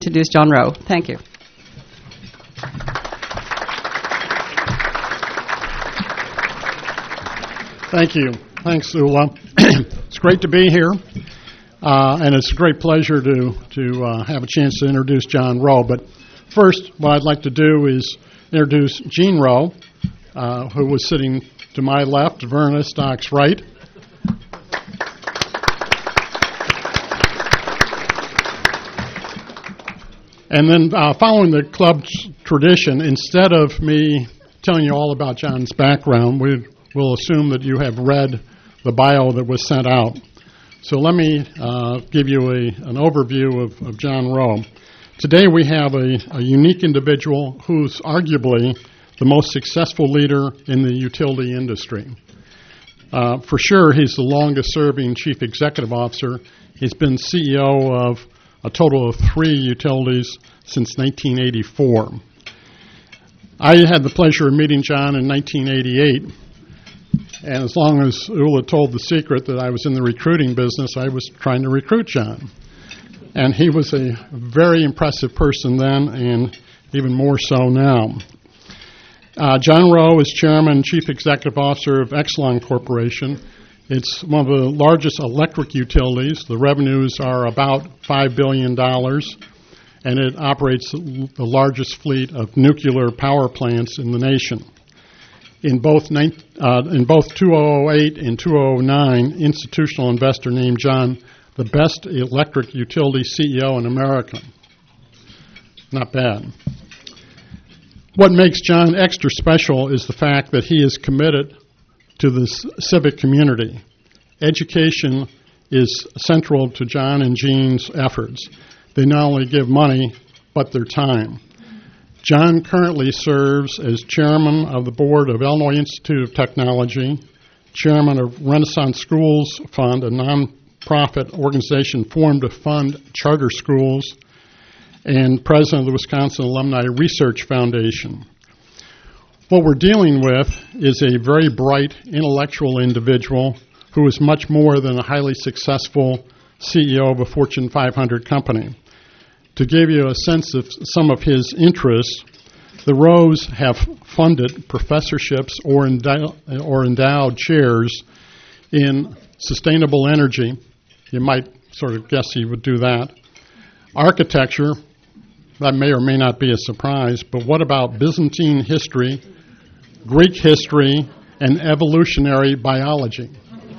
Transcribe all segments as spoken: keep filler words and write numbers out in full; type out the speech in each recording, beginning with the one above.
introduce John Rowe. Thank you. Thank you. Thanks, Ula. It's great to be here, uh, and it's a great pleasure to, to uh, have a chance to introduce John Rowe. But first, what I'd like to do is introduce Gene Rowe, uh, who was sitting to my left, Verna Stock's right. And then uh, following the club's tradition, instead of me telling you all about John's background, we will assume that you have read the bio that was sent out. So let me uh, give you a, an overview of, of John Rowe. Today we have a, a unique individual who's arguably the most successful leader in the utility industry. Uh, for sure, he's the longest-serving chief executive officer. He's been C E O of a total of three utilities since nineteen eighty-four. I had the pleasure of meeting John in nineteen eighty-eight. And as long as Ula told the secret that I was in the recruiting business, I was trying to recruit John. And he was a very impressive person then, and even more so now. Uh, John Rowe is Chairman and Chief Executive Officer of Exelon Corporation. It's one of the largest electric utilities. The revenues are about five billion dollars, and it operates the largest fleet of nuclear power plants in the nation. In both uh, in both two thousand eight and two thousand nine, institutional investor named John the best electric utility C E O in America. Not bad. What makes John extra special is the fact that he is committed to the civic community. Education is central to John and Gene's efforts. They not only give money, but their time. John currently serves as chairman of the board of Illinois Institute of Technology, chairman of Renaissance Schools Fund, a nonprofit organization formed to fund charter schools, and president of the Wisconsin Alumni Research Foundation. What we're dealing with is a very bright, intellectual individual who is much more than a highly successful C E O of a Fortune five hundred company. To give you a sense of some of his interests, the Rowes have funded professorships or, endow- or endowed chairs in sustainable energy. You might sort of guess he would do that. Architecture, that may or may not be a surprise, but what about Byzantine history, Greek history, and evolutionary biology?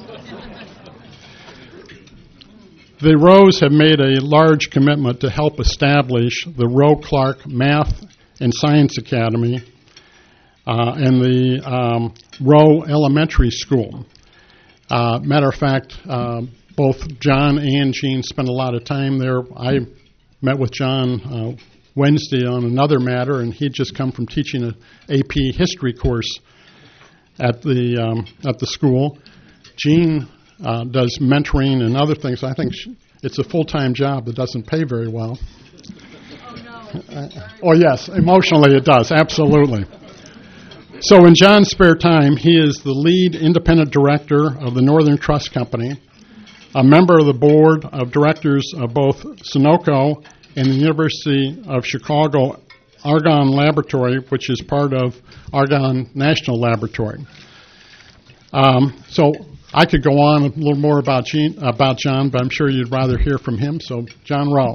The Rowes have made a large commitment to help establish the Rowe Clark Math and Science Academy uh, and the um, Rowe Elementary School. Uh, matter of fact, uh, both John and Gene spent a lot of time there. I met with John uh, Wednesday on another matter, and he'd just come from teaching an A P history course at the um, at the school. Gene Uh, does mentoring and other things. I think she, it's a full-time job that doesn't pay very well. Oh, no. Uh, oh, yes, emotionally it does, absolutely. So in John's spare time, he is the lead independent director of the Northern Trust Company, a member of the board of directors of both Sunoco and the University of Chicago Argonne Laboratory, which is part of Argonne National Laboratory. Um, so I could go on a little more about Gene, about John, but I'm sure you'd rather hear from him. So, John Rowe.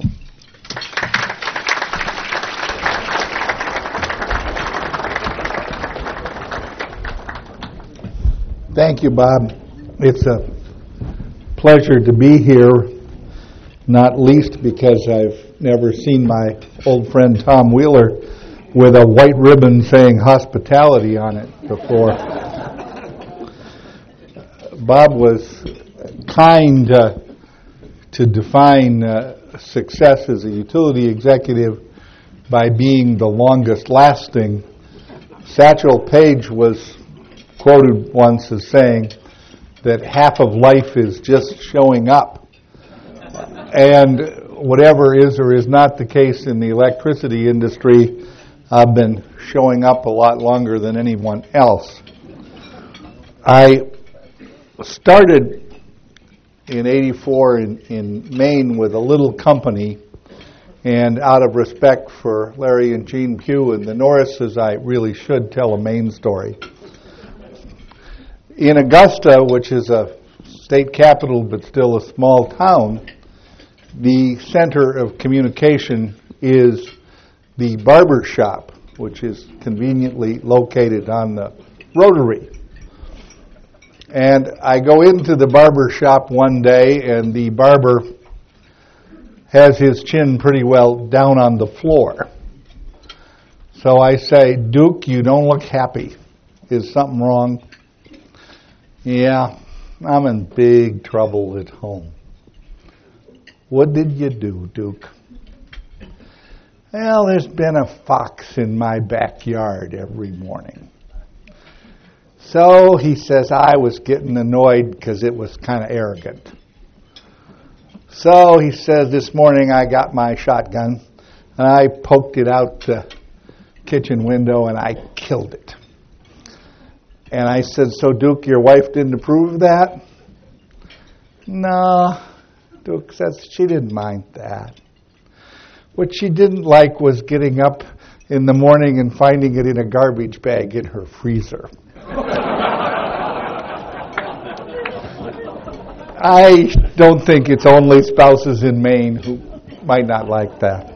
Thank you, Bob. It's a pleasure to be here, not least because I've never seen my old friend Tom Wheeler with a white ribbon saying hospitality on it before. Bob was kind uh, to define uh, success as a utility executive by being the longest lasting. Satchel Paige was quoted once as saying that half of life is just showing up. And whatever is or is not the case in the electricity industry, I've been showing up a lot longer than anyone else. I started in eighty-four in, in Maine with a little company And out of respect for Larry and Jean Pugh and the Norrises, I really should tell a Maine story. In Augusta, which is a state capital but still a small town, the center of communication is the barber shop, which is conveniently located on the Rotary. And I go into the barber shop one day, and the barber has his chin pretty well down on the floor. So I say, "Duke, you don't look happy. Is something wrong?" "Yeah, I'm in big trouble at home." "What did you do, Duke?" "Well, there's been a fox in my backyard every morning." So he says, I was getting annoyed because it was kind of arrogant. So he says, this morning I got my shotgun and I poked it out the kitchen window and I killed it. And I said, so Duke, your wife didn't approve of that? No, Duke says she didn't mind that. What she didn't like was getting up in the morning and finding it in a garbage bag in her freezer. I don't think it's only spouses in Maine who might not like that.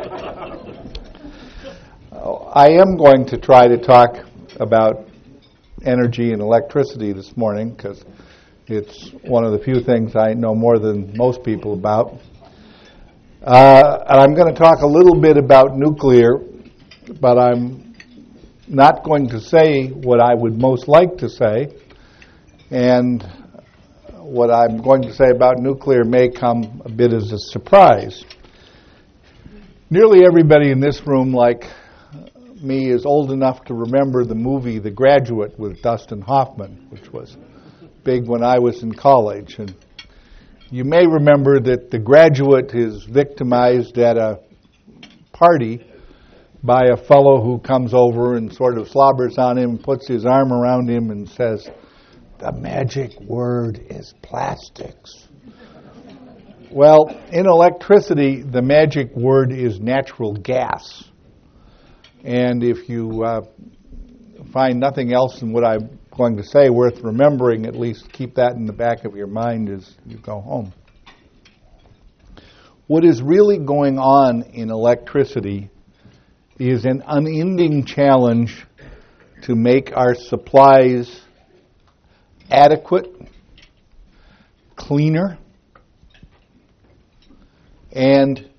I am going to try to talk about energy and electricity this morning because it's one of the few things I know more than most people about. Uh, and I'm going to talk a little bit about nuclear, but I'm not going to say what I would most like to say, and what I'm going to say about nuclear may come a bit as a surprise. Nearly everybody in this room, like me, is old enough to remember the movie The Graduate with Dustin Hoffman, which was big when I was in college. And you may remember that the graduate is victimized at a party by a fellow who comes over and sort of slobbers on him, puts his arm around him and says, the magic word is plastics. Well, in electricity, the magic word is natural gas. And if you uh, find nothing else in what I'm going to say worth remembering, at least keep that in the back of your mind as you go home. What is really going on in electricity is an unending challenge to make our supplies adequate, cleaner, and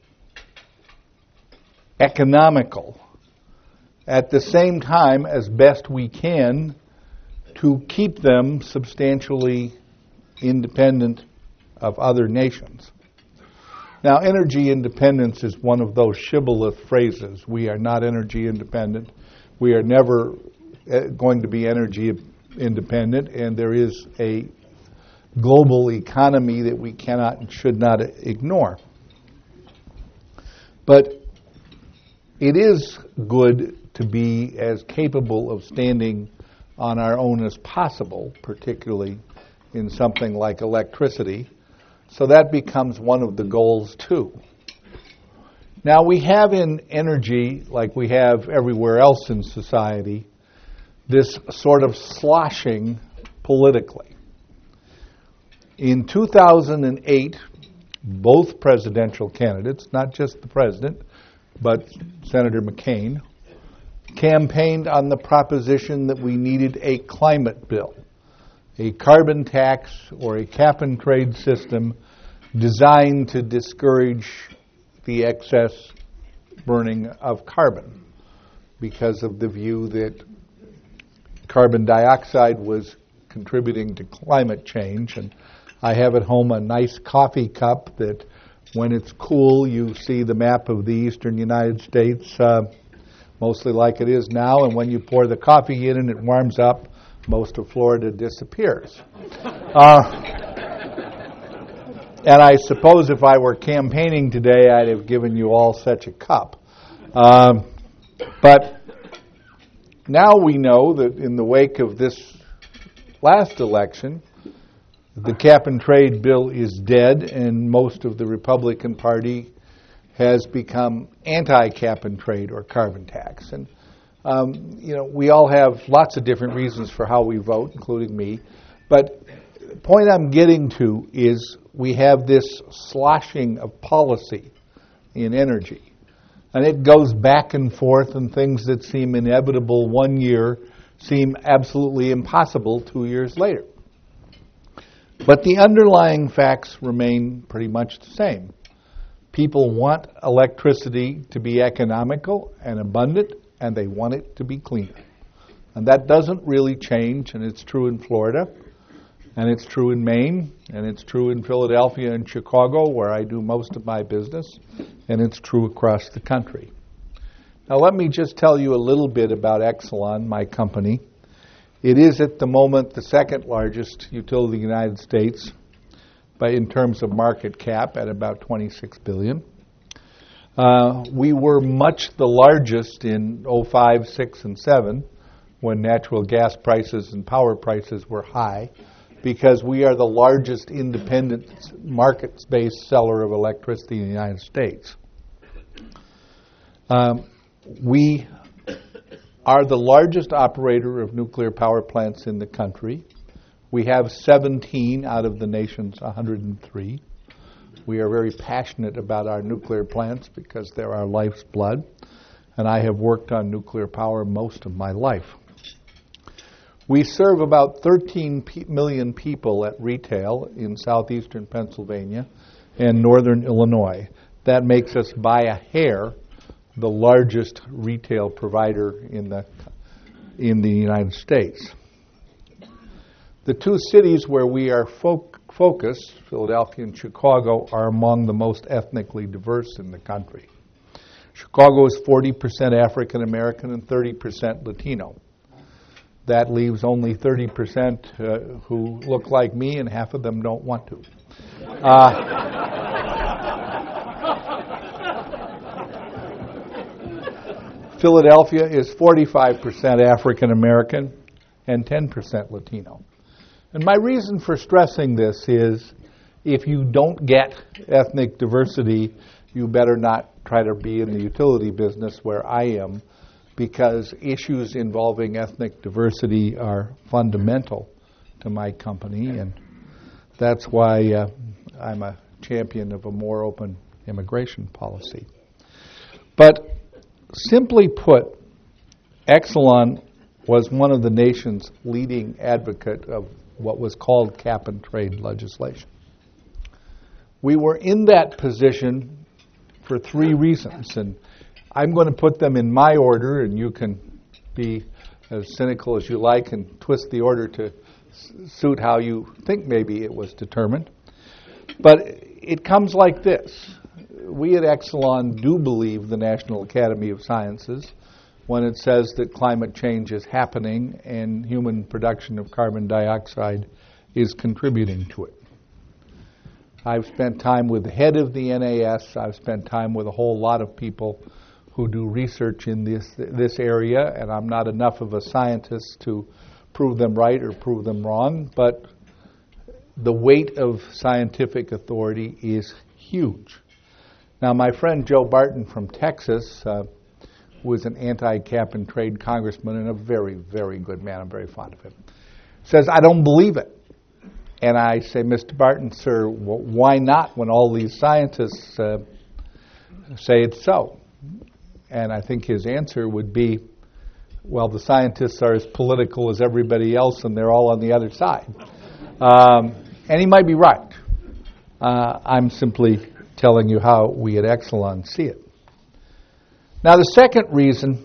economical at the same time as best we can to keep them substantially independent of other nations. Now, energy independence is one of those shibboleth phrases. We are not energy independent. We are never going to be energy independent, and there is a global economy that we cannot and should not ignore. But it is good to be as capable of standing on our own as possible, particularly in something like electricity. So that becomes one of the goals too. Now we have in energy, like we have everywhere else in society, this sort of sloshing politically. In two thousand eight, both presidential candidates, not just the president, but Senator McCain, campaigned on the proposition that we needed a climate bill, a carbon tax or a cap and trade system designed to discourage the excess burning of carbon because of the view that carbon dioxide was contributing to climate change. And I have at home a nice coffee cup that when it's cool you see the map of the eastern United States uh, mostly like it is now, and when you pour the coffee in and it warms up, most of Florida disappears. Uh, and I suppose if I were campaigning today, I'd have given you all such a cup. Um, but now we know that in the wake of this last election, the cap and trade bill is dead, and most of the Republican Party has become anti-cap and trade or carbon tax. And, um, you know, we all have lots of different reasons for how we vote, including me. But the point I'm getting to is we have this sloshing of policy in energy. And it goes back and forth, and things that seem inevitable one year seem absolutely impossible two years later. But the underlying facts remain pretty much the same. People want electricity to be economical and abundant, and they want it to be clean. And that doesn't really change, and it's true in Florida, and it's true in Maine, and it's true in Philadelphia and Chicago, where I do most of my business, and it's true across the country. Now let me just tell you a little bit about Exelon, my company. It is at the moment the second largest utility in the United States by in terms of market cap at about twenty-six billion dollars. Uh, we were much the largest in oh five, six, and seven when natural gas prices and power prices were high, because we are the largest independent market-based seller of electricity in the United States. Um, we are the largest operator of nuclear power plants in the country. We have seventeen out of the nation's one hundred three. We are very passionate about our nuclear plants because they're our life's blood, and I have worked on nuclear power most of my life. We serve about thirteen million people at retail in southeastern Pennsylvania and northern Illinois. That makes us by a hair the largest retail provider in the in the United States. The two cities where we are fo- focused, Philadelphia and Chicago, are among the most ethnically diverse in the country. Chicago is forty percent African American and thirty percent Latino. That leaves only thirty percent uh, who look like me, and half of them don't want to. Uh, Philadelphia is forty-five percent African American and ten percent Latino. And my reason for stressing this is if you don't get ethnic diversity, you better not try to be in the utility business where I am, because issues involving ethnic diversity are fundamental to my company, and that's why uh, I'm a champion of a more open immigration policy. But simply put, Exelon was one of the nation's leading advocate of what was called cap and trade legislation. We were in that position for three reasons, and I'm going to put them in my order, and you can be as cynical as you like and twist the order to suit how you think maybe it was determined. But it comes like this. We at Exelon do believe the National Academy of Sciences when it says that climate change is happening and human production of carbon dioxide is contributing to it. I've spent time with the head of the N A S. I've spent time with a whole lot of people who do research in this this area, and I'm not enough of a scientist to prove them right or prove them wrong, but the weight of scientific authority is huge. Now, my friend Joe Barton from Texas uh, was an anti-cap and trade congressman and a very, very good man. I'm very fond of him. Says, I don't believe it. And I say, Mister Barton, sir, well, why not when all these scientists uh, say it's so? And I think his answer would be, well, the scientists are as political as everybody else, and they're all on the other side. Um, and he might be right. Uh, I'm simply telling you how we at Exelon see it. Now, the second reason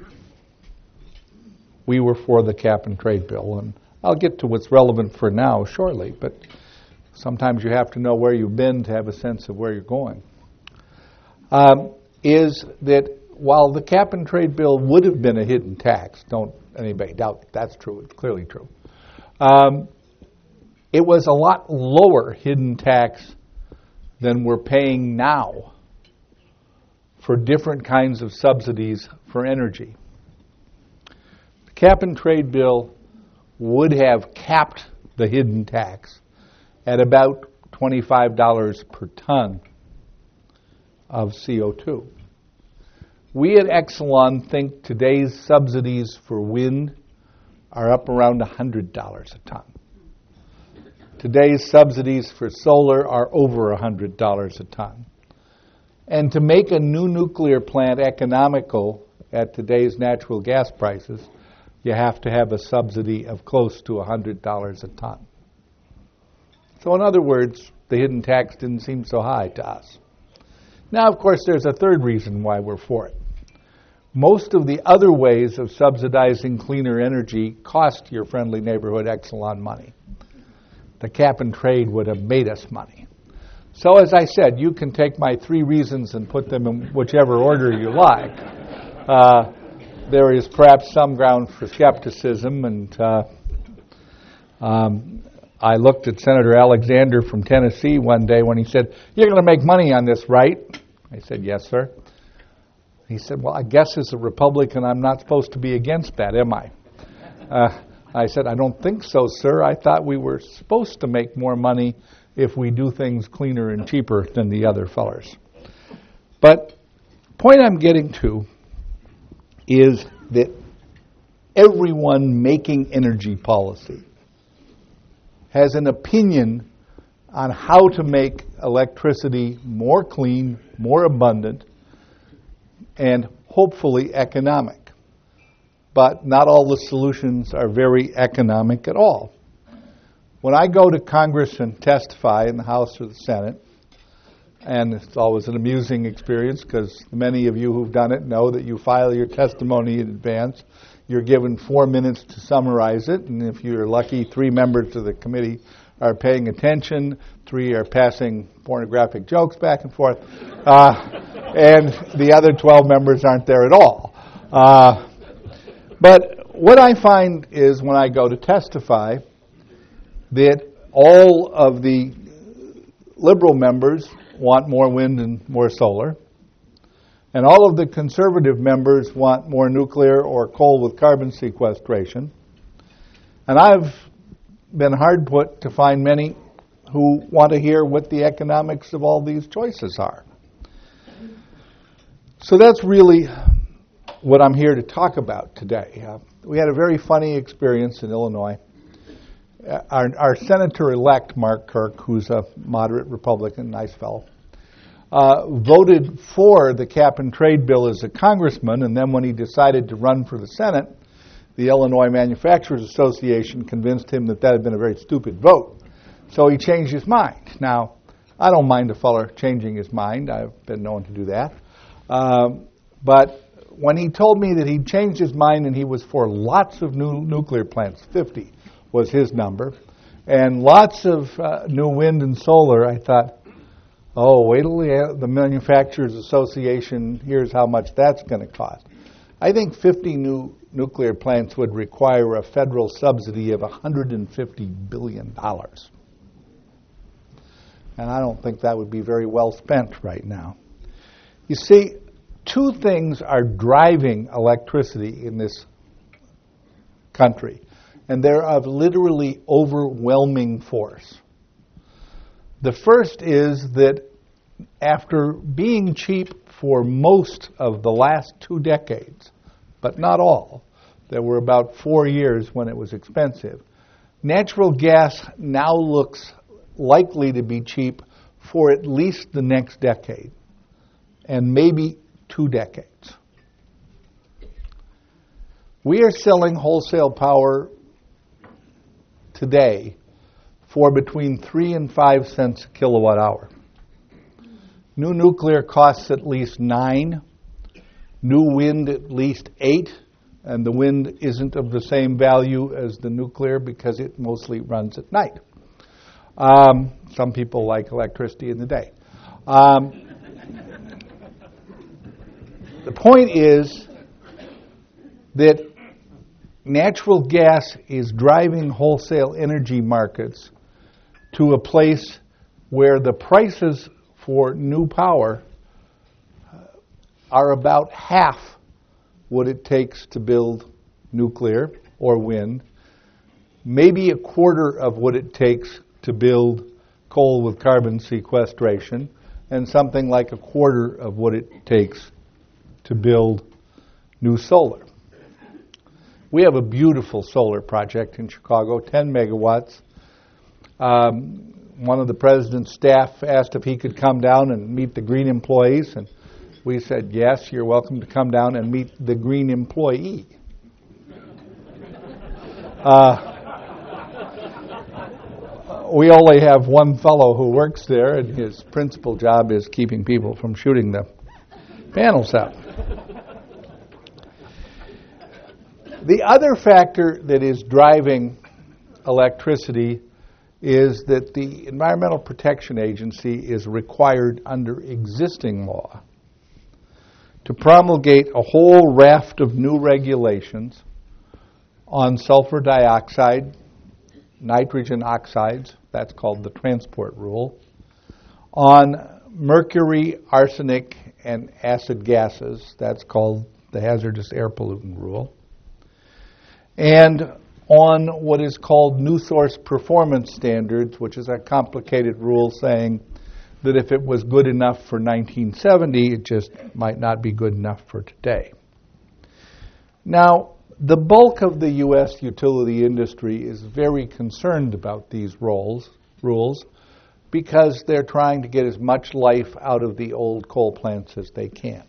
we were for the cap and trade bill, and I'll get to what's relevant for now shortly, but sometimes you have to know where you've been to have a sense of where you're going, um, is that while the cap and trade bill would have been a hidden tax, don't anybody doubt that that's true, it's clearly true, um, it was a lot lower hidden tax than we're paying now for different kinds of subsidies for energy. The cap and trade bill would have capped the hidden tax at about twenty-five dollars per ton of C O two. We at Exelon think today's subsidies for wind are up around one hundred dollars a ton. Today's subsidies for solar are over one hundred dollars a ton. And to make a new nuclear plant economical at today's natural gas prices, you have to have a subsidy of close to one hundred dollars a ton. So in other words, the hidden tax didn't seem so high to us. Now, of course, there's a third reason why we're for it. Most of the other ways of subsidizing cleaner energy cost your friendly neighborhood Exelon money. The cap and trade would have made us money. So as I said, you can take my three reasons and put them in whichever order you like. Uh, there is perhaps some ground for skepticism, and uh, um, I looked at Senator Alexander from Tennessee one day when he said, "You're going to make money on this, right?" I said, "Yes, sir." He said, "Well, I guess as a Republican, I'm not supposed to be against that, am I?" Uh, I said, "I don't think so, sir. I thought we were supposed to make more money if we do things cleaner and cheaper than the other fellers." But the point I'm getting to is that everyone making energy policy has an opinion on how to make electricity more clean, more abundant, and hopefully economic. But not all the solutions are very economic at all. When I go to Congress and testify in the House or the Senate, and it's always an amusing experience because many of you who've done it know that you file your testimony in advance. You're given four minutes to summarize it, and if you're lucky, three members of the committee are paying attention, three are passing pornographic jokes back and forth, uh, and the other twelve members aren't there at all. Uh, but what I find is when I go to testify that all of the liberal members want more wind and more solar, and all of the conservative members want more nuclear or coal with carbon sequestration. And I've been hard put to find many who want to hear what the economics of all these choices are. So that's really what I'm here to talk about today. Uh, we had a very funny experience in Illinois. Uh, our, our senator-elect, Mark Kirk, who's a moderate Republican, nice fellow, uh, voted for the cap-and-trade bill as a congressman, and then when he decided to run for the Senate, the Illinois Manufacturers Association convinced him that that had been a very stupid vote. So he changed his mind. Now, I don't mind a feller changing his mind. I've been known to do that. Um, but when he told me that he'd changed his mind and he was for lots of new nuclear plants, fifty was his number, and lots of uh, new wind and solar, I thought, oh, wait till the, the Manufacturers Association hears how much that's going to cost. I think fifty new nuclear plants would require a federal subsidy of one hundred fifty billion dollars. And I don't think that would be very well spent right now. You see, two things are driving electricity in this country, and they're of literally overwhelming force. The first is that after being cheap for most of the last two decades, but not all, there were about four years when it was expensive, natural gas now looks likely to be cheap for at least the next decade, and maybe two decades. We are selling wholesale power today for between three and five cents a kilowatt hour. New nuclear costs at least nine, new wind at least eight, and the wind isn't of the same value as the nuclear because it mostly runs at night. Um, some people like electricity in the day. Um, the point is that natural gas is driving wholesale energy markets to a place where the prices for new power are about half what it takes to build nuclear or wind, maybe a quarter of what it takes to build coal with carbon sequestration, and something like a quarter of what it takes to build new solar. We have a beautiful solar project in Chicago, ten megawatts. Um, one of the president's staff asked if he could come down and meet the green employees, and we said, yes, you're welcome to come down and meet the green employee. Uh, we only have one fellow who works there, and his principal job is keeping people from shooting the panels out. The other factor that is driving electricity is that the Environmental Protection Agency is required under existing law to promulgate a whole raft of new regulations on sulfur dioxide, nitrogen oxides, that's called the transport rule, on mercury, arsenic, and acid gases, that's called the hazardous air pollutant rule, and on what is called new source performance standards, which is a complicated rule saying that if it was good enough for nineteen seventy, it just might not be good enough for today. Now, the bulk of the U S utility industry is very concerned about these roles, rules because they're trying to get as much life out of the old coal plants as they can.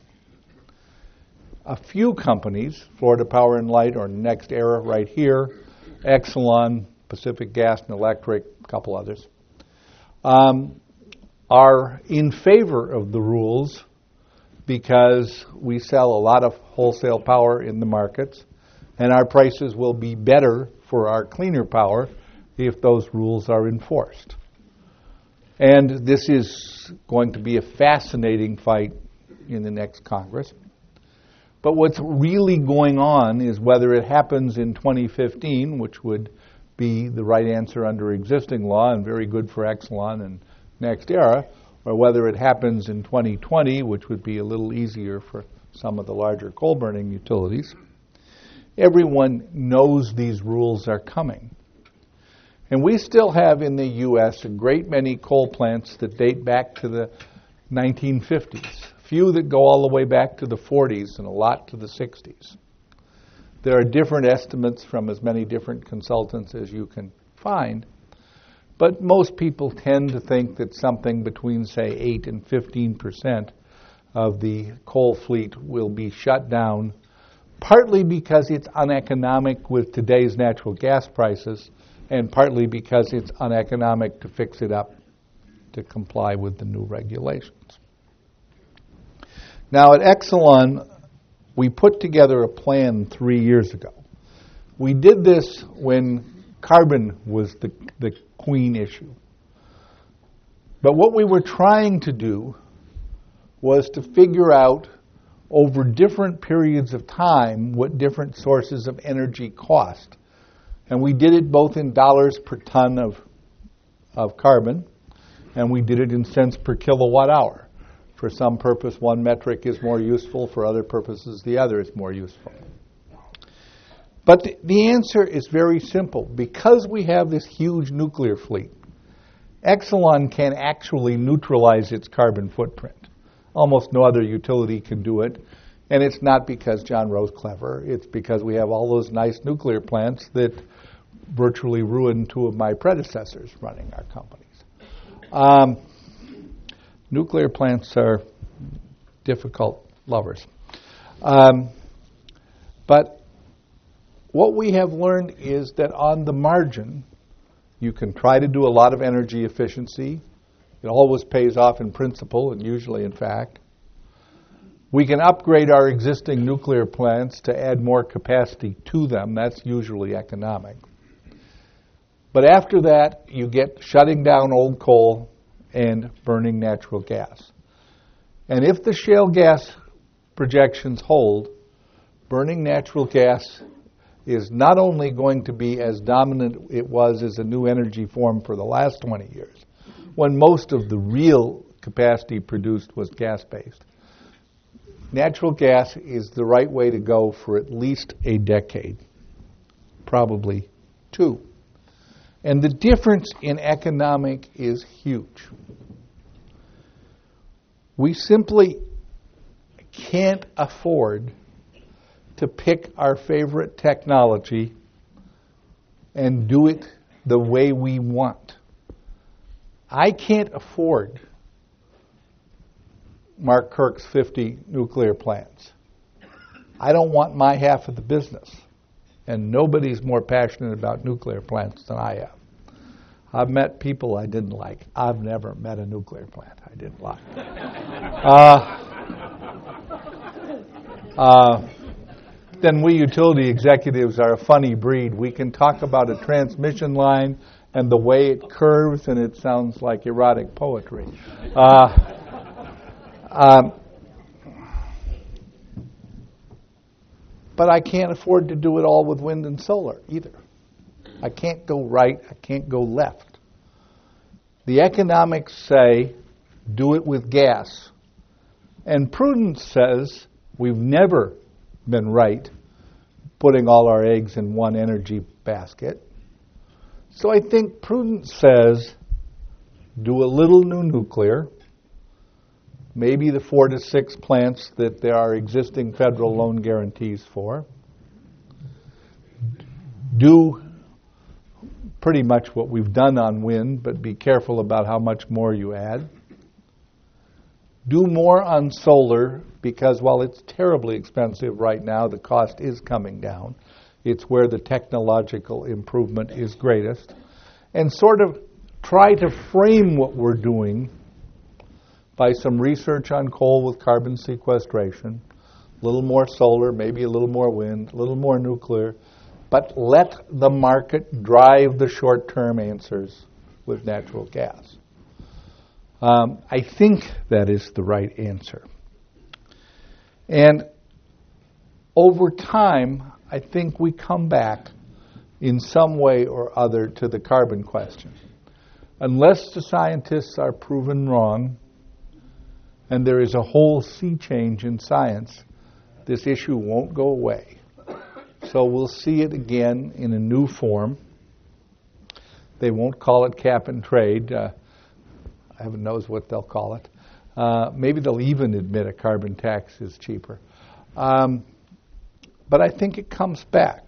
A few companies, Florida Power and Light or NextEra right here, Exelon, Pacific Gas and Electric, a couple others, um, are in favor of the rules because we sell a lot of wholesale power in the markets, and our prices will be better for our cleaner power if those rules are enforced. And this is going to be a fascinating fight in the next Congress. But what's really going on is whether it happens in twenty fifteen, which would be the right answer under existing law and very good for Exelon and NextEra, or whether it happens in twenty twenty, which would be a little easier for some of the larger coal-burning utilities. Everyone knows these rules are coming. And we still have in the U S a great many coal plants that date back to the nineteen fifties. Few that go all the way back to the forties and a lot to the sixties. There are different estimates from as many different consultants as you can find, but most people tend to think that something between, say, eight and fifteen percent of the coal fleet will be shut down, partly because it's uneconomic with today's natural gas prices, and partly because it's uneconomic to fix it up to comply with the new regulations. Now, at Exelon, we put together a plan three years ago. We did this when carbon was the, the queen issue. But what we were trying to do was to figure out over different periods of time what different sources of energy cost. And we did it both in dollars per ton of, of carbon, and we did it in cents per kilowatt hour. For some purpose, one metric is more useful. For other purposes, the other is more useful. But the, the answer is very simple. Because we have this huge nuclear fleet, Exelon can actually neutralize its carbon footprint. Almost no other utility can do it. And it's not because John Roe's clever. It's because we have all those nice nuclear plants that virtually ruined two of my predecessors running our companies. Um, nuclear plants are difficult lovers. Um, but what we have learned is that on the margin, you can try to do a lot of energy efficiency. It always pays off in principle and usually in fact. We can upgrade our existing nuclear plants to add more capacity to them. That's usually economic. But after that, you get shutting down old coal and burning natural gas. And if the shale gas projections hold, burning natural gas is not only going to be as dominant it was as a new energy form for the last twenty years, when most of the real capacity produced was gas-based. Natural gas is the right way to go for at least a decade, probably two. And the difference in economic is huge. We simply can't afford to pick our favorite technology and do it the way we want. I can't afford Mark Kirk's fifty nuclear plants. I don't want my half of the business. And nobody's more passionate about nuclear plants than I am. I've met people I didn't like. I've never met a nuclear plant I didn't like. uh, uh, then we utility executives are a funny breed. We can talk about a transmission line and the way it curves, and it sounds like erotic poetry. Uh, um, but I can't afford to do it all with wind and solar either. I can't go right, I can't go left. The economics say do it with gas. And prudence says we've never been right putting all our eggs in one energy basket. So I think prudence says do a little new nuclear, maybe the four to six plants that there are existing federal loan guarantees for. Do pretty much what we've done on wind, but be careful about how much more you add. Do more on solar, because while it's terribly expensive right now, the cost is coming down. It's where the technological improvement is greatest. And sort of try to frame what we're doing by some research on coal with carbon sequestration, a little more solar, maybe a little more wind, a little more nuclear, but let the market drive the short-term answers with natural gas. Um, I think that is the right answer. And over time, I think we come back in some way or other to the carbon question. Unless the scientists are proven wrong, and there is a whole sea change in science, this issue won't go away. So we'll see it again in a new form. They won't call it cap and trade. Uh, heaven knows what they'll call it. Uh, maybe they'll even admit a carbon tax is cheaper. Um, but I think it comes back.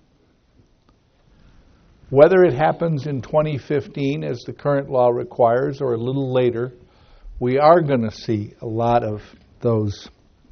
Whether it happens in twenty fifteen, as the current law requires, or a little later, we are going to see a lot of those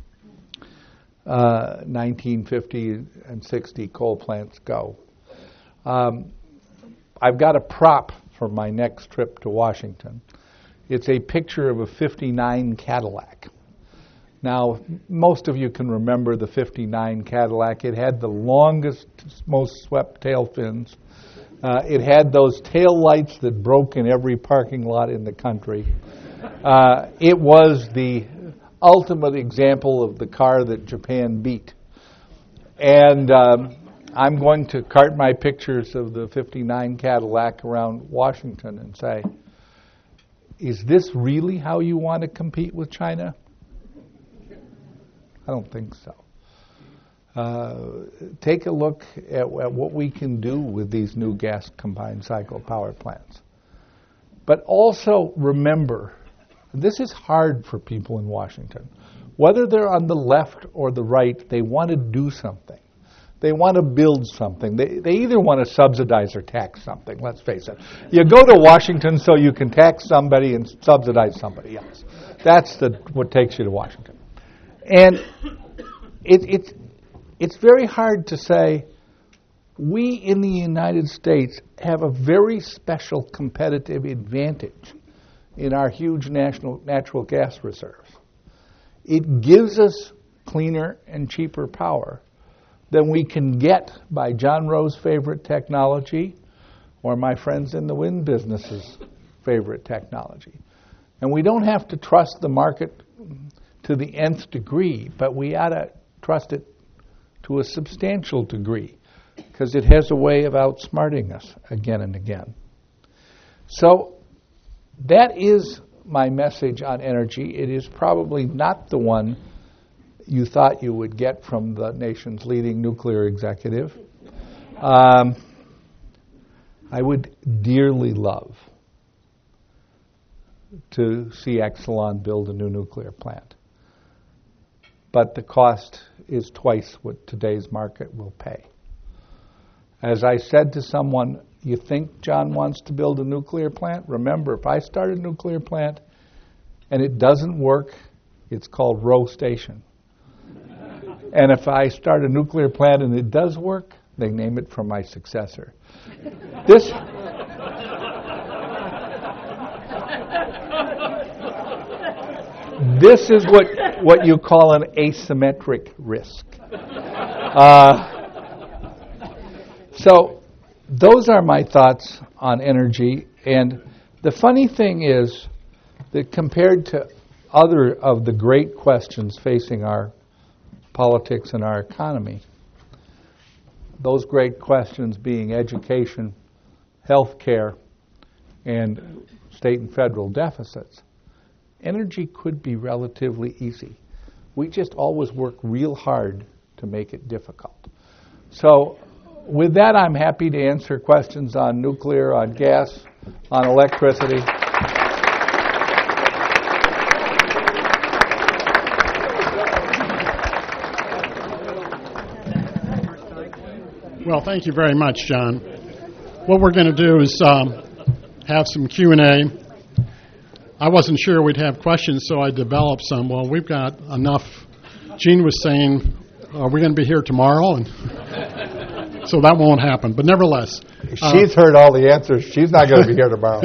uh, nineteen fifty and sixty coal plants go. Um, I've got a prop for my next trip to Washington. It's a picture of a fifty-nine Cadillac. Now, most of you can remember the fifty-nine Cadillac. It had the longest, most swept tail fins. Uh, it had those tail lights that broke in every parking lot in the country. Uh, it was the ultimate example of the car that Japan beat. And um, I'm going to cart my pictures of the fifty-nine Cadillac around Washington and say, is this really how you want to compete with China? I don't think so. Uh, take a look at, at what we can do with these new gas combined cycle power plants. But also remember, this is hard for people in Washington. Whether they're on the left or the right, they want to do something. They want to build something. They, they either want to subsidize or tax something, let's face it. You go to Washington so you can tax somebody and subsidize somebody else. That's the, what takes you to Washington. And it, it, it's very hard to say, we in the United States have a very special competitive advantage in our huge national natural gas reserves. It gives us cleaner and cheaper power than we can get by John Rowe's favorite technology or my friends in the wind business's favorite technology. And we don't have to trust the market to the nth degree, but we ought to trust it to a substantial degree because it has a way of outsmarting us again and again. So that is my message on energy. It is probably not the one you thought you would get from the nation's leading nuclear executive. Um, I would dearly love to see Exelon build a new nuclear plant. But the cost is twice what today's market will pay. As I said to someone, you think John wants to build a nuclear plant? Remember, if I start a nuclear plant and it doesn't work, it's called Roe Station. And if I start a nuclear plant and it does work, they name it for my successor. This This is what, what you call an asymmetric risk. Uh, so those are my thoughts on energy. And the funny thing is that compared to other of the great questions facing our politics and our economy, those great questions being education, health care, and state and federal deficits, energy could be relatively easy. We just always work real hard to make it difficult. So with that, I'm happy to answer questions on nuclear, on gas, on electricity. Well, thank you very much, John. What we're going to do is um, have some Q and A. I wasn't sure we'd have questions, so I developed some. Well, we've got enough. Gene was saying, are we going to be here tomorrow? And so that won't happen. But nevertheless. She's uh, heard all the answers. She's not going to be here tomorrow.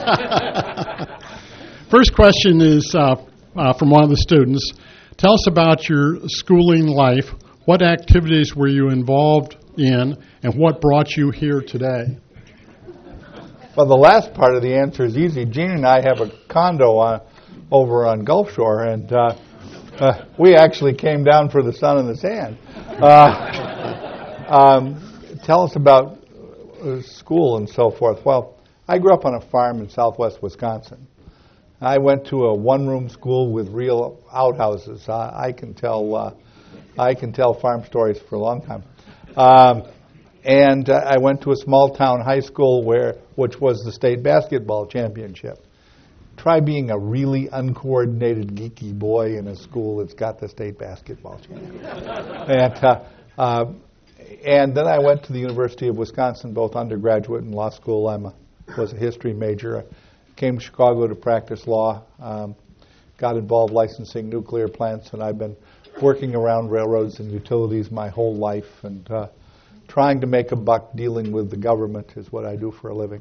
First question is uh, uh, from one of the students. Tell us about your schooling life. What activities were you involved in, and what brought you here today? Well, the last part of the answer is easy. Gene and I have a condo on, over on Gulf Shore, and uh, uh, we actually came down for the sun and the sand. Uh, um, tell us about uh, school and so forth. Well, I grew up on a farm in southwest Wisconsin. I went to a one-room school with real outhouses. Uh, I can tell uh, I can tell farm stories for a long time. Um, and uh, I went to a small-town high school where, which was the state basketball championship. Try being a really uncoordinated, geeky boy in a school that's got the state basketball championship. and, uh, uh, and then I went to the University of Wisconsin, both undergraduate and law school. I was a history major. I came to Chicago to practice law, um, got involved licensing nuclear plants, and I've been working around railroads and utilities my whole life, and uh, trying to make a buck dealing with the government is what I do for a living.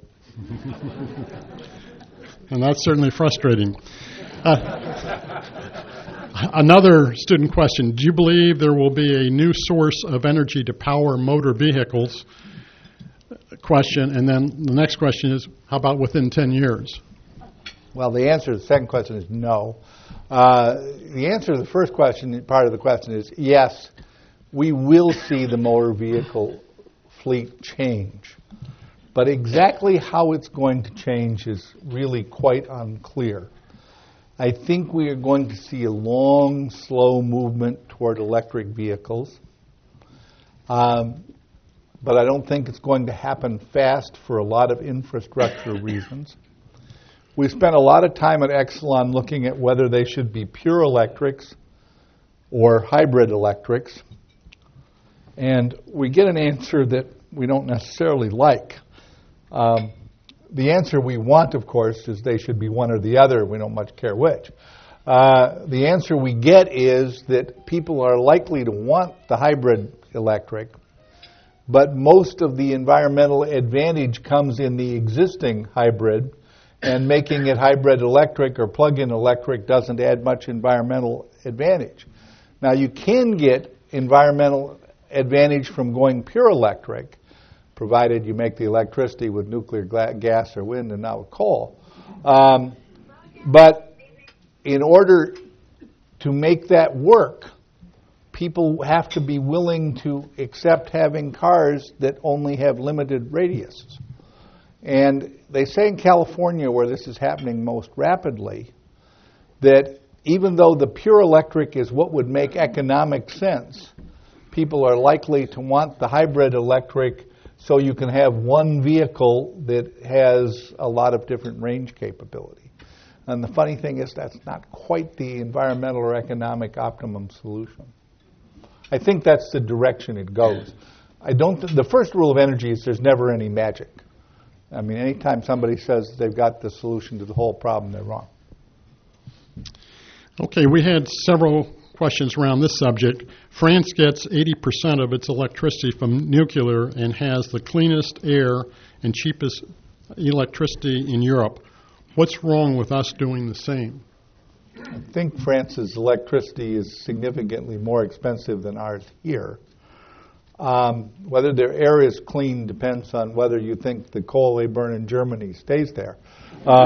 And that's certainly frustrating. Uh, another student question. Do you believe there will be a new source of energy to power motor vehicles? Question. And then the next question is, how about within ten years? Well, the answer to the second question is no. Uh, the answer to the first question, part of the question, is yes, we will see the motor vehicle fleet change. But exactly how it's going to change is really quite unclear. I think we are going to see a long, slow movement toward electric vehicles. Um, but I don't think it's going to happen fast for a lot of infrastructure reasons. We spent a lot of time at Exelon looking at whether they should be pure electrics or hybrid electrics. And we get an answer that we don't necessarily like. Um, the answer we want, of course, is they should be one or the other. We don't much care which. Uh, the answer we get is that people are likely to want the hybrid electric, but most of the environmental advantage comes in the existing hybrid, and making it hybrid electric or plug-in electric doesn't add much environmental advantage. Now, you can get environmental advantage from going pure electric, provided you make the electricity with nuclear gla- gas or wind and not with coal. Um, but in order to make that work, people have to be willing to accept having cars that only have limited radiuses. And they say in California, where this is happening most rapidly, that even though the pure electric is what would make economic sense, people are likely to want the hybrid electric so you can have one vehicle that has a lot of different range capability. And the funny thing is that's not quite the environmental or economic optimum solution. I think that's the direction it goes. I don't. Th- the first rule of energy is there's never any magic. I mean, anytime somebody says they've got the solution to the whole problem, they're wrong. Okay, we had several questions around this subject. France gets eighty percent of its electricity from nuclear and has the cleanest air and cheapest electricity in Europe. What's wrong with us doing the same? I think France's electricity is significantly more expensive than ours here. Um, whether their air is clean depends on whether you think the coal they burn in Germany stays there. Uh,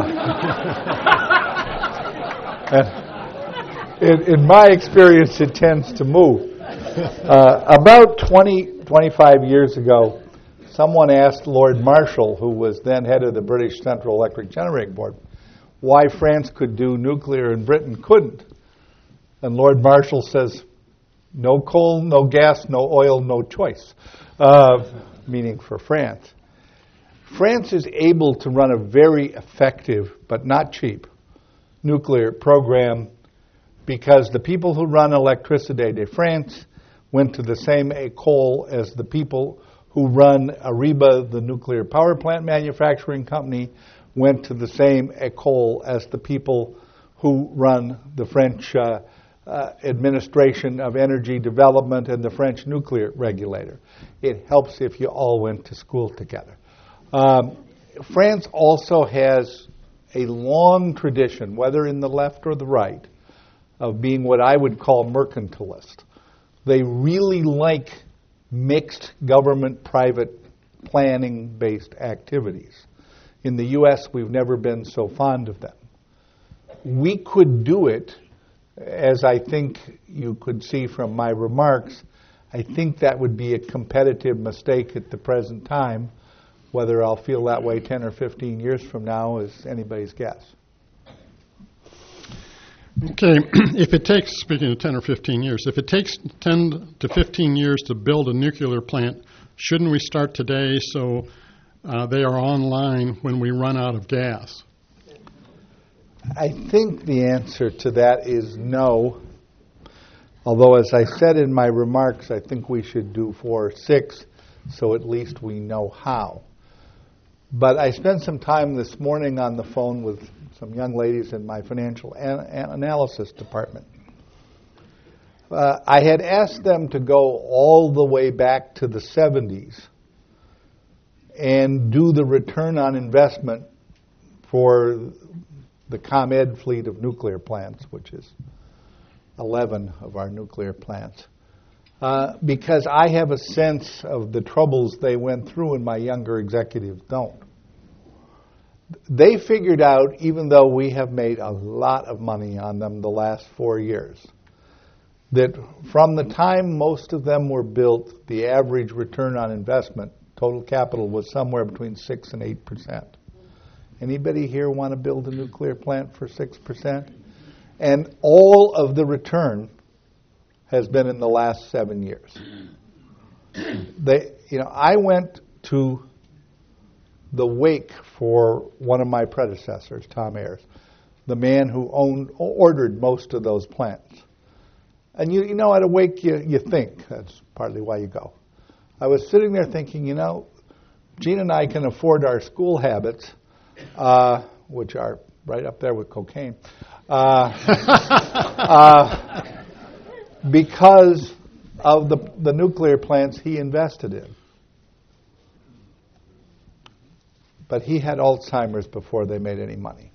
in, in my experience, it tends to move. Uh, about twenty, twenty-five years ago, someone asked Lord Marshall, who was then head of the British Central Electric Generating Board, why France could do nuclear and Britain couldn't. And Lord Marshall says, no coal, no gas, no oil, no choice, uh, meaning for France. France is able to run a very effective, but not cheap, nuclear program because the people who run Électricité de France went to the same école as the people who run Ariba, the nuclear power plant manufacturing company, went to the same école as the people who run the French uh, uh, Administration of Energy Development and the French nuclear regulator. It helps if you all went to school together. Um, France also has a long tradition, whether in the left or the right, of being what I would call mercantilist. They really like mixed government-private planning-based activities. In the U S, we've never been so fond of them. We could do it, as I think you could see from my remarks. I think that would be a competitive mistake at the present time. Whether I'll feel that way ten or fifteen years from now is anybody's guess. Okay, if it takes, speaking of ten or fifteen years, if it takes ten to fifteen years to build a nuclear plant, shouldn't we start today so uh, they are online when we run out of gas? I think the answer to that is no. Although, as I said in my remarks, I think we should do four or six so at least we know how. But I spent some time this morning on the phone with some young ladies in my financial an- an analysis department. Uh, I had asked them to go all the way back to the seventies and do the return on investment for the ComEd fleet of nuclear plants, which is eleven of our nuclear plants. Uh, because I have a sense of the troubles they went through and my younger executives don't. They figured out, even though we have made a lot of money on them the last four years, that from the time most of them were built, the average return on investment, total capital, was somewhere between six and eight percent. Anybody here want to build a nuclear plant for six percent? And all of the return has been in the last seven years. They, you know, I went to the wake for one of my predecessors, Tom Ayers, the man who owned, ordered most of those plants. And you, you know, at a wake, you, you think. That's partly why you go. I was sitting there thinking, you know, Gene and I can afford our school habits, uh, which are right up there with cocaine, uh, uh, because of the, the nuclear plants he invested in. But he had Alzheimer's before they made any money.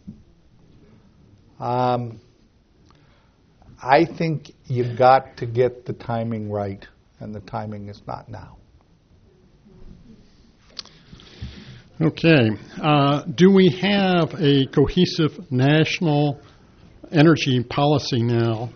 Um, I think you've got to get the timing right, and the timing is not now. Okay. Uh, do we have a cohesive national energy policy now?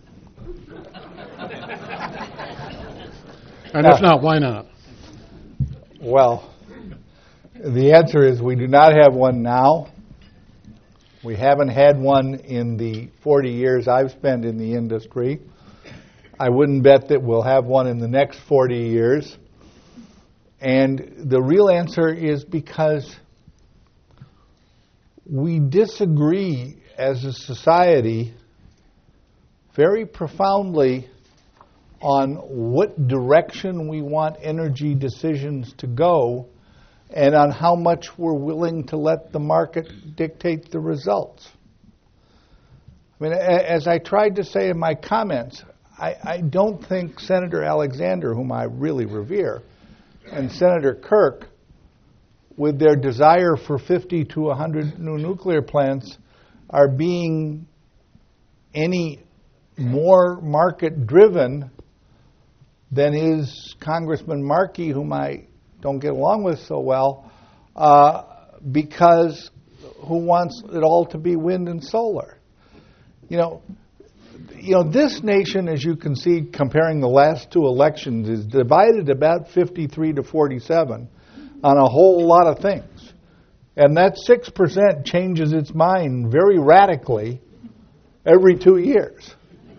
And if not, why not? Well, the answer is we do not have one now. We haven't had one in the forty years I've spent in the industry. I wouldn't bet that we'll have one in the next forty years. And the real answer is because we disagree as a society, very profoundly on what direction we want energy decisions to go and on how much we're willing to let the market dictate the results. I mean, as I tried to say in my comments, I, I don't think Senator Alexander, whom I really revere, and Senator Kirk, with their desire for fifty to one hundred new nuclear plants, are being any more market-driven than is Congressman Markey, whom I don't get along with so well, uh, because who wants it all to be wind and solar? You know, you know, this nation, as you can see, comparing the last two elections, is divided about fifty-three to forty-seven on a whole lot of things. And that six percent changes its mind very radically every two years.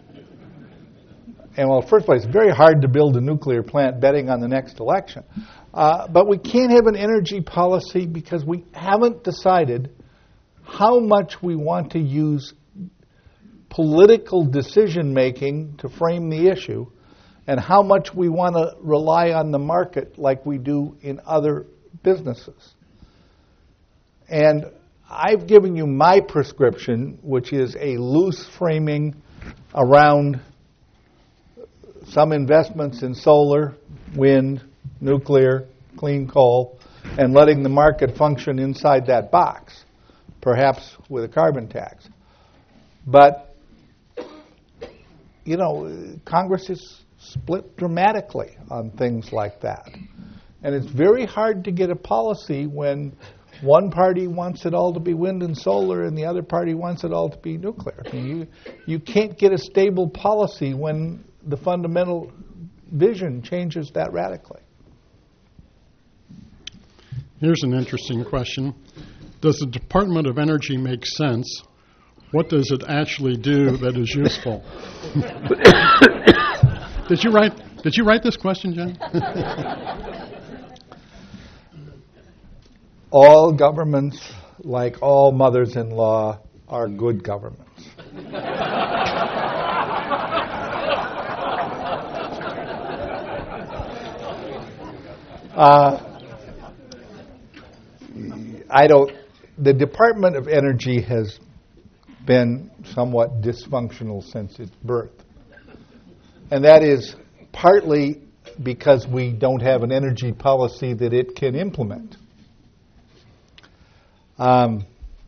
And well, first of all, it's very hard to build a nuclear plant betting on the next election. Uh, but we can't have an energy policy because we haven't decided how much we want to use political decision-making to frame the issue and how much we want to rely on the market like we do in other businesses. And I've given you my prescription, which is a loose framing around some investments in solar, wind, nuclear, clean coal, and letting the market function inside that box, perhaps with a carbon tax. But, you know, Congress is split dramatically on things like that. And it's very hard to get a policy when one party wants it all to be wind and solar and the other party wants it all to be nuclear. I mean, you, you can't get a stable policy when the fundamental vision changes that radically. Here's an interesting question. Does the Department of Energy make sense? What does it actually do that is useful? Did you write Did you write this question, Jen? All governments, like all mothers-in-law, are good governments. uh, I don't. The Department of Energy has been somewhat dysfunctional since its birth. And that is partly because we don't have an energy policy that it can implement. Um,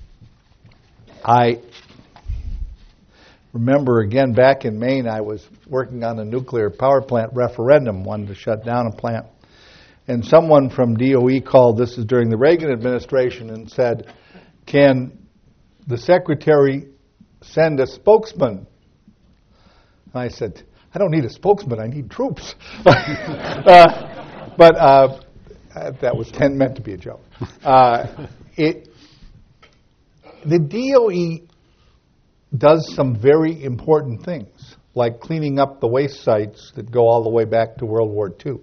I remember, again, back in Maine, I was working on a nuclear power plant referendum, wanted to shut down a plant. And someone from D O E called, this is during the Reagan administration, and said, can the secretary send a spokesman? And I said, I don't need a spokesman, I need troops. uh, but uh, that was ten, meant to be a joke. Uh, it, the D O E does some very important things, like cleaning up the waste sites that go all the way back to World War Two.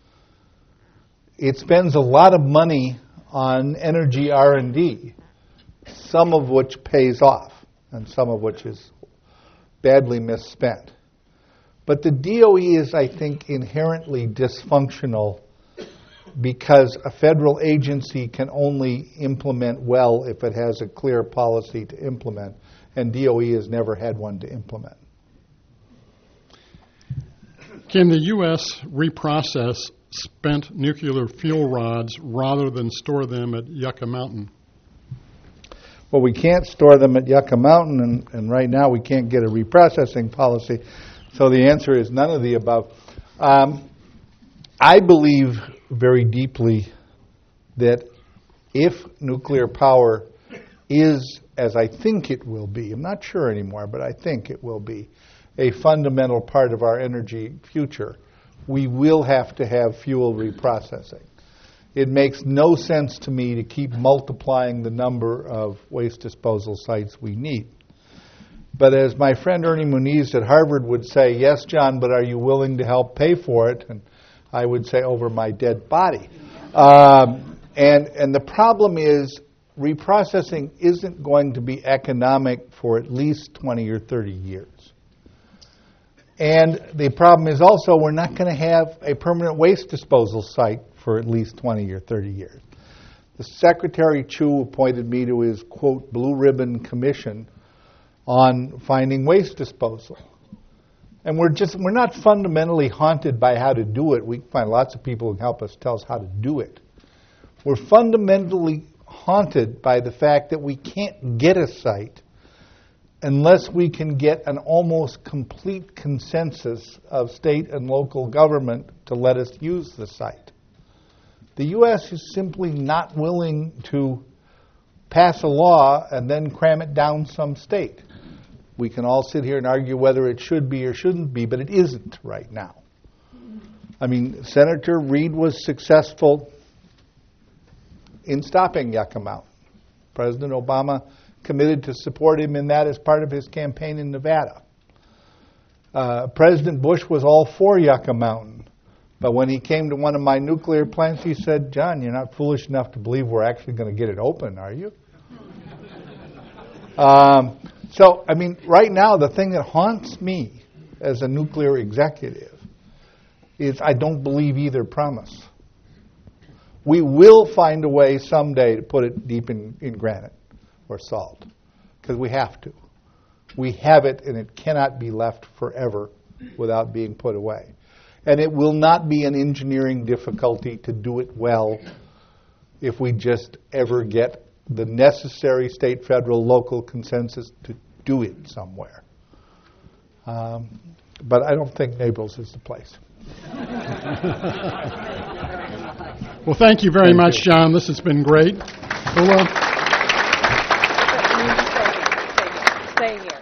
It spends a lot of money on energy R and D, some of which pays off and some of which is badly misspent. But the D O E is, I think, inherently dysfunctional because a federal agency can only implement well if it has a clear policy to implement, and D O E has never had one to implement. Can the U S reprocess spent nuclear fuel rods rather than store them at Yucca Mountain? Well, we can't store them at Yucca Mountain, and, and right now we can't get a reprocessing policy, so the answer is none of the above. Um, I believe very deeply that if nuclear power is, as I think it will be, I'm not sure anymore, but I think it will be, a fundamental part of our energy future, we will have to have fuel reprocessing. It makes no sense to me to keep multiplying the number of waste disposal sites we need. But as my friend Ernie Muniz at Harvard would say, yes, John, but are you willing to help pay for it? And I would say, over my dead body. Um, and, and the problem is reprocessing isn't going to be economic for at least twenty or thirty years. And the problem is also we're not going to have a permanent waste disposal site for at least twenty or thirty years. The Secretary Chu appointed me to his, quote, blue ribbon commission on finding waste disposal. And we're just, we're not fundamentally haunted by how to do it. We can find lots of people who can help us tell us how to do it. We're fundamentally haunted by the fact that we can't get a site unless we can get an almost complete consensus of state and local government to let us use the site. The U S is simply not willing to pass a law and then cram it down some state. We can all sit here and argue whether it should be or shouldn't be, but it isn't right now. I mean, Senator Reid was successful in stopping Yucca Mountain. President Obama committed to support him in that as part of his campaign in Nevada. Uh, President Bush was all for Yucca Mountain, but when he came to one of my nuclear plants, he said, John, you're not foolish enough to believe we're actually going to get it open, are you? um, so, I mean, right now, the thing that haunts me as a nuclear executive is I don't believe either promise. We will find a way someday to put it deep in, in granite or salt, because we have to. We have it, and it cannot be left forever without being put away. And it will not be an engineering difficulty to do it well if we just ever get the necessary state, federal, local consensus to do it somewhere. Um, but I don't think Naples is the place. Well, thank you very Thank much, you. John. This has been great. Well, uh, Stay here.